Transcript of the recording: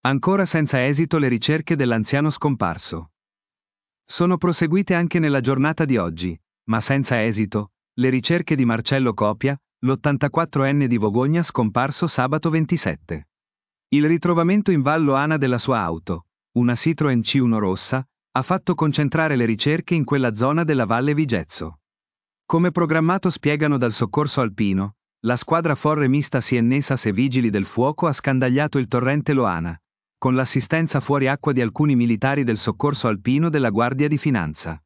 Ancora senza esito le ricerche dell'anziano scomparso. Sono proseguite anche nella giornata di oggi, ma senza esito, le ricerche di Marcello Copia, l'84enne di Vogogna scomparso sabato 27. Il ritrovamento in Vallo Ana della sua auto, una Citroen C1 rossa, ha fatto concentrare le ricerche in quella zona della Valle Vigezzo. Come programmato, spiegano dal soccorso alpino, la squadra forre mista Siennesas e Vigili del Fuoco ha scandagliato il torrente Loana, con l'assistenza fuori acqua di alcuni militari del soccorso alpino della Guardia di Finanza.